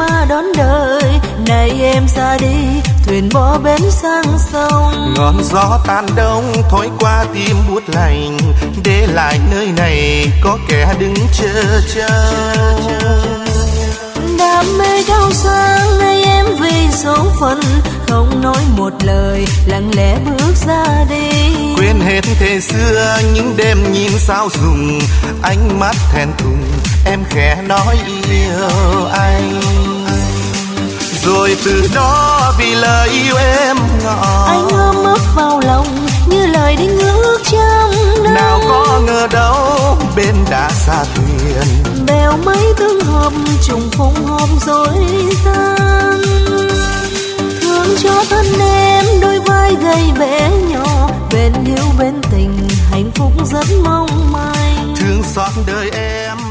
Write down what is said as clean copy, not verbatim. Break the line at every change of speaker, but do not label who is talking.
mà đón đời. Này em ra đi, thuyền bỏ bến sang sông.
Ngọn gió tan đông thổi qua tim buốt lạnh, để lại nơi này có kẻ đứng chờ trông.
Đam mê cao sang nay em vì số phận, không nói một lời lặng lẽ bước ra đi.
Quên hết thế xưa những đêm nhìn sao rụng, ánh mắt thẹn thùng em khẽ nói yêu anh. Rồi từ đó vì lời yêu em ngỏ,
anh ôm ấp vào lòng như lời đinh ước trăm năm.
nào có ngờ đâu bên đã xa thuyền,
bèo mấy tương hợp trùng phùng họp rồi tan. Thương cho thân em đôi vai gầy bé nhỏ, bên hiếu bên tình hạnh phúc rất mong manh.
thương xót đời em